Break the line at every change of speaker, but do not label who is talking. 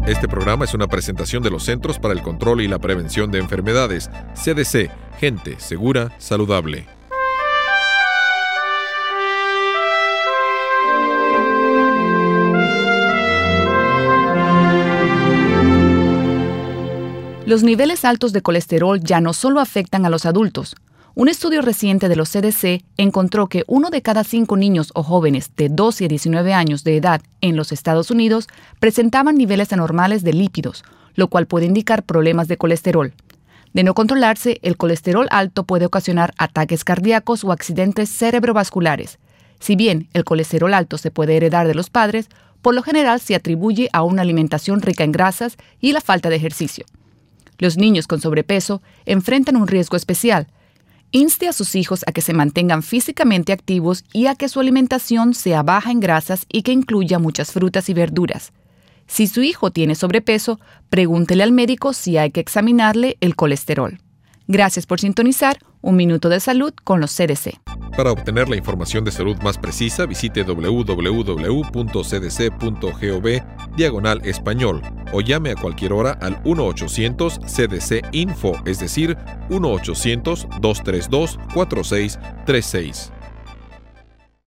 Este programa es una presentación de los Centros para el Control y la Prevención de Enfermedades, CDC, gente segura, saludable.
Los niveles altos de colesterol ya no solo afectan a los adultos. Un estudio reciente de los CDC encontró que 1 de cada 5 niños o jóvenes de 12 a 19 años de edad en los Estados Unidos presentaban niveles anormales de lípidos, lo cual puede indicar problemas de colesterol. De no controlarse, el colesterol alto puede ocasionar ataques cardíacos o accidentes cerebrovasculares. Si bien el colesterol alto se puede heredar de los padres, por lo general se atribuye a una alimentación rica en grasas y la falta de ejercicio. Los niños con sobrepeso enfrentan un riesgo especial. Inste a sus hijos a que se mantengan físicamente activos y a que su alimentación sea baja en grasas y que incluya muchas frutas y verduras. Si su hijo tiene sobrepeso, pregúntele al médico si hay que examinarle el colesterol. Gracias por sintonizar Un Minuto de Salud con los CDC.
Para obtener la información de salud más precisa, visite www.cdc.gov/español o llame a cualquier hora al 1-800-CDC-INFO, es decir, 1-800-232-4636.